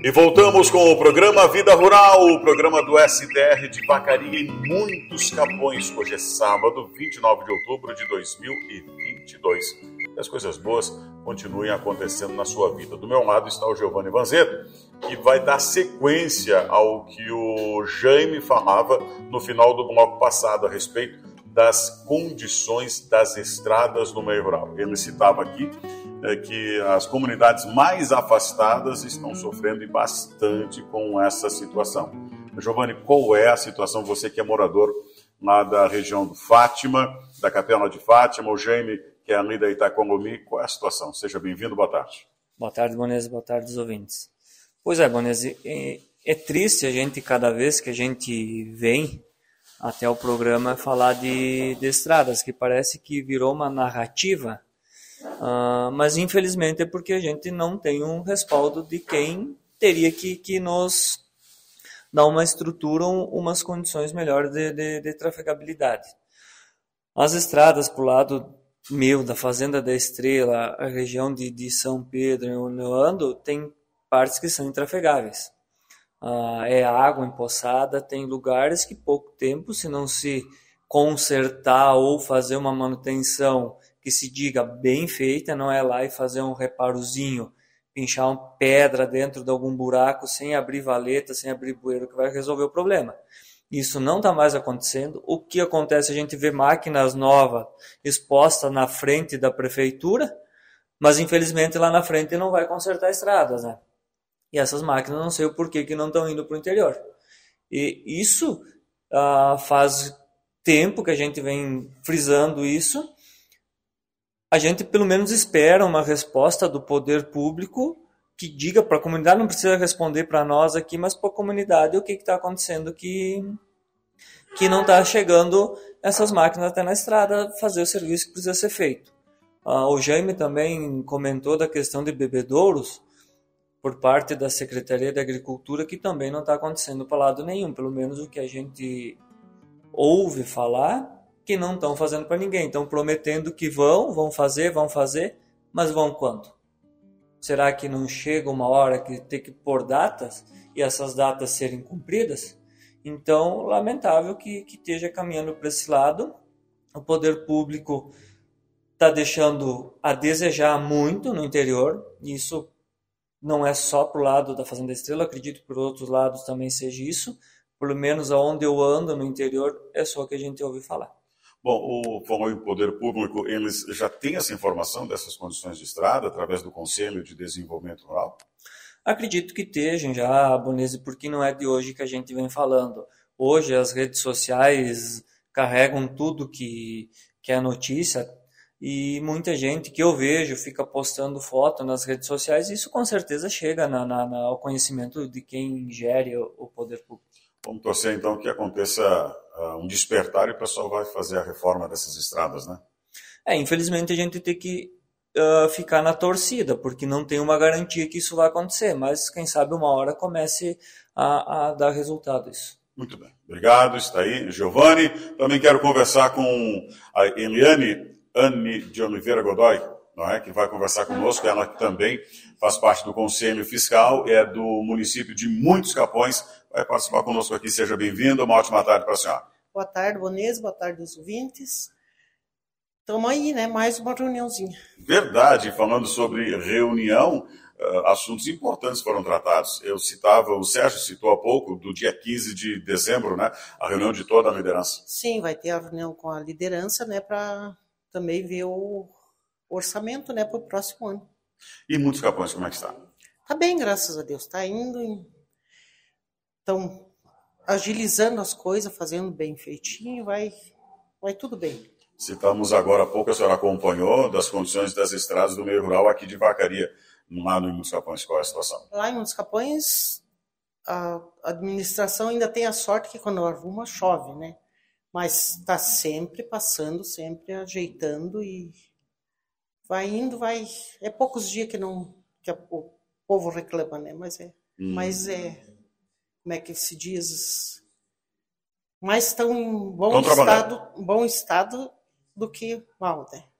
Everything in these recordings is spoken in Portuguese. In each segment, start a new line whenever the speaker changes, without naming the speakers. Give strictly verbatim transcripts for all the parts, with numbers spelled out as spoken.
E voltamos com o programa Vida Rural, o programa do S D R de Vacaria em Muitos Capões. Hoje é sábado, vinte e nove de outubro de dois mil e vinte e dois. E as coisas boas continuem acontecendo na sua vida. Do meu lado está o Giovanni Vanzeto, que vai dar sequência ao que o Jaime falava no final do bloco passado a respeito das condições das estradas no meio rural. Ele citava aqui é, que as comunidades mais afastadas estão sofrendo bastante com essa situação. Giovanni, qual é a situação? Você que é morador lá da região do Fátima, da Capela de Fátima, o Jaime, que é ali da Itacolomi, qual é a situação? Seja bem-vindo, boa tarde.
Boa tarde, Bonese, boa tarde os ouvintes. Pois é, Bonese, é, é triste a gente, cada vez que a gente vem até o programa, falar de, de estradas, que parece que virou uma narrativa, uh, mas infelizmente é porque a gente não tem um respaldo de quem teria que, que nos dar uma estrutura, um, umas condições melhores de, de, de trafegabilidade. As estradas para o lado meu, da Fazenda da Estrela, a região de, de São Pedro, onde eu ando, tem partes que são intrafegáveis. Uh, é água empoçada, tem lugares que pouco tempo, se não se consertar ou fazer uma manutenção que se diga bem feita, não é lá e fazer um reparozinho, pinchar uma pedra dentro de algum buraco sem abrir valeta, sem abrir bueiro, que vai resolver o problema. Isso não está mais acontecendo. O que acontece? A gente vê máquinas novas expostas na frente da prefeitura, mas infelizmente lá na frente não vai consertar estradas, né? E essas máquinas não sei o porquê que não estão indo para o interior. E isso ah, faz tempo que a gente vem frisando isso. A gente pelo menos espera uma resposta do poder público que diga para a comunidade, não precisa responder para nós aqui, mas para a comunidade o que está acontecendo, que, que não está chegando essas máquinas até na estrada fazer o serviço que precisa ser feito. Ah, o Jaime também comentou da questão de bebedouros, por parte da Secretaria de Agricultura, que também não está acontecendo para lado nenhum, pelo menos o que a gente ouve falar, que não estão fazendo para ninguém, estão prometendo que vão, vão fazer, vão fazer, mas vão quando? Será que não chega uma hora que tem que pôr datas e essas datas serem cumpridas? Então, lamentável que, que esteja caminhando para esse lado. O poder público está deixando a desejar muito no interior, e isso não é só para o lado da Fazenda Estrela, acredito que por outros lados também seja isso. Pelo menos aonde eu ando no interior, é só o que a gente ouve falar.
Bom, o falou em poder público, eles já têm essa informação dessas condições de estrada através do Conselho de Desenvolvimento Rural?
Acredito que estejam já, Bonese, porque não é de hoje que a gente vem falando. Hoje as redes sociais carregam tudo que, que é notícia, e muita gente que eu vejo fica postando foto nas redes sociais, e isso com certeza chega na, na, na, ao conhecimento de quem gere o, o poder público.
Vamos torcer então que aconteça uh, um despertar e o pessoal vai fazer a reforma dessas estradas, né?
É, infelizmente a gente tem que uh, ficar na torcida, porque não tem uma garantia que isso vai acontecer, mas quem sabe uma hora comece a, a dar resultado isso.
Muito bem, obrigado, está aí Giovanni. Também quero conversar com a Eliane Anne de Oliveira Godoy, não é? Que vai conversar conosco, ela que também faz parte do Conselho Fiscal, é do município de Muitos Capões, vai participar conosco aqui, seja bem-vinda, uma ótima tarde para a senhora.
Boa tarde, Bonese, boa tarde aos ouvintes. Estamos aí, né? Mais uma reuniãozinha.
Verdade, falando sobre reunião, assuntos importantes foram tratados. Eu citava, o Sérgio citou há pouco, do dia quinze de dezembro, né? A reunião de toda a liderança.
Sim, vai ter a reunião com a liderança, né? Para também ver o orçamento, né, para o próximo ano.
E Muitos Capões, como é que está?
Está bem, graças a Deus. Está indo. Estão agilizando as coisas, fazendo bem feitinho, vai, vai tudo bem.
Citamos agora há pouco, a senhora acompanhou das condições das estradas do meio rural aqui de Vacaria, lá no Muitos Capões. Qual é a situação?
Lá em Muitos Capões, a administração ainda tem a sorte que quando arruma, chove, né? Mas está sempre passando, sempre ajeitando e vai indo, vai... É poucos dias que, não, que a, o povo reclama, né? Mas é, hum. mas é... Como é que se diz? Mais estão em bom estado, bom estado do que mal, né?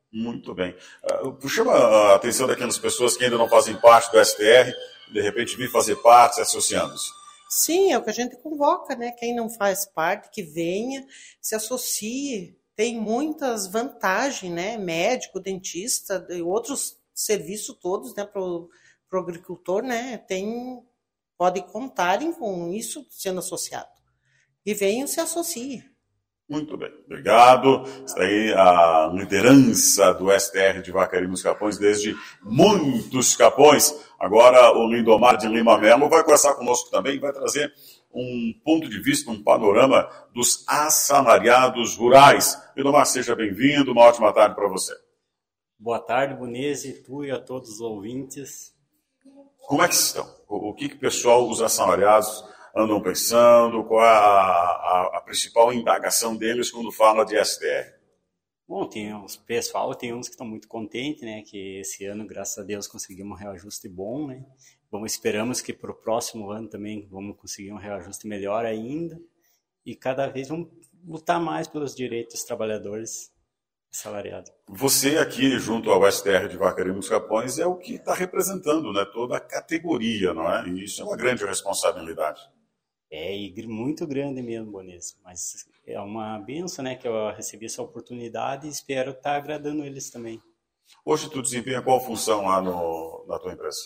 Muito bem. Uh, chama a atenção daquelas pessoas que ainda não fazem parte do S T R, de repente vir fazer parte, se associando-se.
Sim, é o que a gente convoca, né? Quem não faz parte, que venha, se associe. Tem muitas vantagens, né? Médico, dentista, e outros serviços todos, né? Para o agricultor, né? Tem, pode contarem com isso sendo associado. E venham, se associem.
Muito bem, obrigado. Está aí a liderança do S T R de Vacaria nos Capões, desde muitos capões. Agora o Lindomar de Lima Melo vai conversar conosco também, vai trazer um ponto de vista, um panorama dos assalariados rurais. Lindomar, seja bem-vindo, uma ótima tarde para você.
Boa tarde, Bonese, tu e a todos os ouvintes.
Como é que estão? O que, que o pessoal, os assalariados, andam pensando? Qual é a, a, a principal indagação deles quando fala de S T R?
Bom, tem uns pessoal, tem uns que estão muito contentes, né? Que esse ano, graças a Deus, conseguimos um reajuste bom, né? Bom, esperamos que para o próximo ano também vamos conseguir um reajuste melhor ainda. E cada vez vamos lutar mais pelos direitos dos trabalhadores assalariados. Você aqui, junto ao S T R de Vacaria nos Capões, é o que está representando, né, toda a categoria, não é? E isso é uma grande responsabilidade. É, e muito grande mesmo, Bonese, mas é uma benção, né, que eu recebi essa oportunidade e espero estar agradando eles também. Hoje tu desempenha qual função lá no, na tua empresa?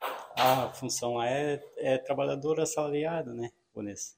A função lá é, é trabalhador assalariado, né, Bonese?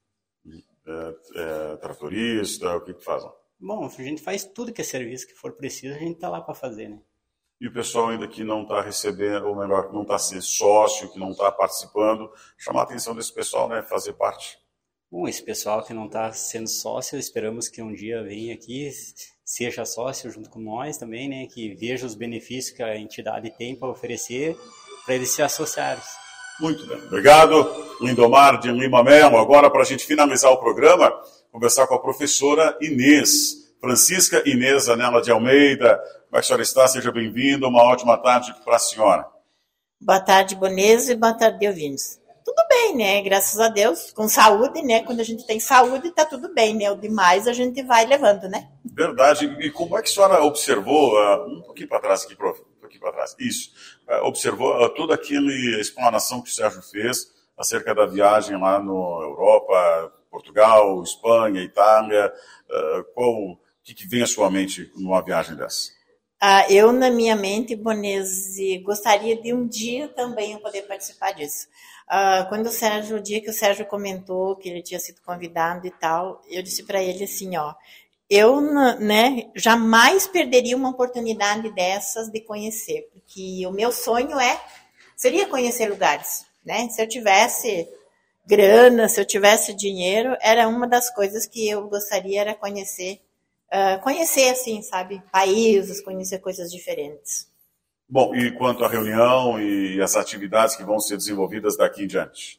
É, é tratorista, o que que faz? Bom, a gente faz tudo que é serviço que for preciso, a gente está lá para fazer, né? E o pessoal ainda que não está recebendo, ou melhor, não está sendo sócio, que não está participando, chamar a atenção desse pessoal, né, fazer parte. Bom, esse pessoal que não está sendo sócio, esperamos que um dia venha aqui, seja sócio junto com nós também, né, que veja os benefícios que a entidade tem para oferecer, para eles se associarem. Muito bem, obrigado. Lindomar de Lima Melo. Agora, para a gente finalizar o programa, conversar com a professora Inês, Francisca Inês Anela de Almeida. Como é que a senhora está? Seja bem-vinda. Uma ótima tarde para a senhora.
Boa tarde, Bonese, e boa tarde, ouvintes. Tudo bem, né? Graças a Deus. Com saúde, né? Quando a gente tem saúde, está tudo bem, né? O demais a gente vai levando, né?
Verdade. E como é que a senhora observou, uh, um pouquinho para trás aqui, prof, um pouquinho para trás, isso, uh, observou uh, toda aquela explanação que o Sérgio fez acerca da viagem lá no Europa, Portugal, Espanha, Itália, uh, qual, o que, que vem à sua mente numa viagem dessa?
Ah, eu, na minha mente, Bonese, gostaria de um dia também eu poder participar disso. Ah, quando o Sérgio, o dia que o Sérgio comentou que ele tinha sido convidado e tal, eu disse para ele assim, ó, eu, né, jamais perderia uma oportunidade dessas de conhecer, porque o meu sonho é, seria conhecer lugares, né? Se eu tivesse grana, se eu tivesse dinheiro, era uma das coisas que eu gostaria era conhecer. Uh, conhecer, assim, sabe, países, conhecer coisas diferentes.
Bom, e quanto à reunião e as atividades que vão ser desenvolvidas daqui em diante?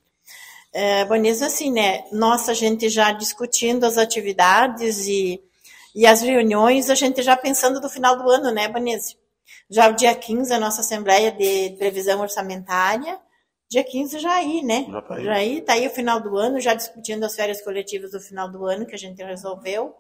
É, Bonese, assim, né, nossa, a gente já discutindo as atividades e, e as reuniões, a gente já pensando no final do ano, né, Bonese? Já o dia quinze, a nossa Assembleia de Previsão Orçamentária, dia quinze já aí, né? Já tá aí. Já aí, tá aí o final do ano, já discutindo as férias coletivas do final do ano, que a gente resolveu.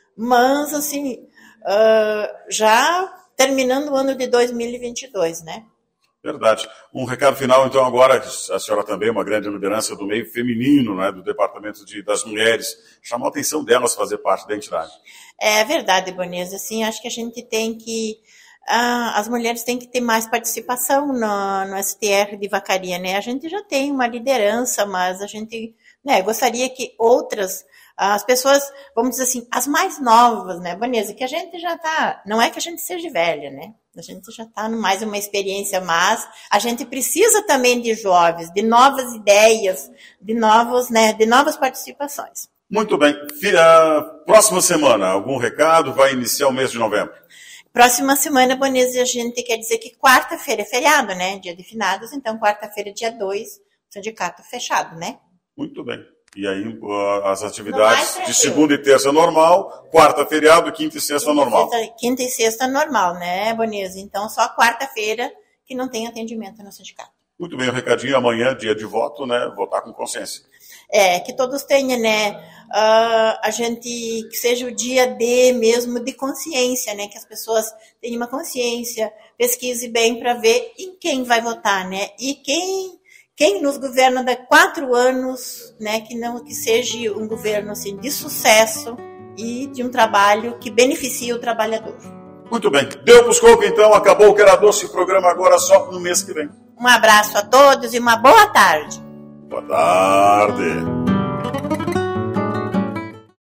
Mas, assim, uh, já terminando o ano de dois mil e vinte e dois, né?
Verdade. Um recado final, então, agora, a senhora também é uma grande liderança do meio feminino, né, do Departamento de, das Mulheres, chamou a atenção delas fazer parte da entidade.
É verdade, Bonese, assim, acho que a gente tem que, uh, as mulheres têm que ter mais participação no, no S T R de Vacaria, né? A gente já tem uma liderança, mas a gente, né, gostaria que outras... As pessoas, vamos dizer assim, as mais novas, né, Bonese, que a gente já tá, não é que a gente seja velha, né, a gente já tá mais uma experiência, mas a gente precisa também de jovens, de novas ideias, de novos, né, de novas participações.
Muito bem. Uh, próxima semana, algum recado? Vai iniciar o mês de novembro.
Próxima semana, Bonese, a gente quer dizer que quarta-feira é feriado, né, dia de finados, então quarta-feira, dia dois, sindicato fechado, né.
Muito bem. E aí as atividades de segunda e terça normal, quarta feriado, quinta e sexta quinta normal.
Sexta, quinta e sexta normal, né, Bonese? Então só quarta-feira que não tem atendimento no sindicato.
Muito bem, o recadinho, amanhã, dia de voto, né? Votar com consciência.
É, que todos tenham, né? Uh, a gente, que seja o dia D mesmo de consciência, né? Que as pessoas tenham uma consciência, pesquise bem para ver em quem vai votar, né? E quem, quem nos governa daqui a quatro anos, né? Que não que seja um governo assim, de sucesso e de um trabalho que beneficie o trabalhador.
Muito bem. Deu pros cocos, então. Acabou o Que Era Doce, o programa agora só no mês que vem.
Um abraço a todos e uma boa tarde.
Boa tarde.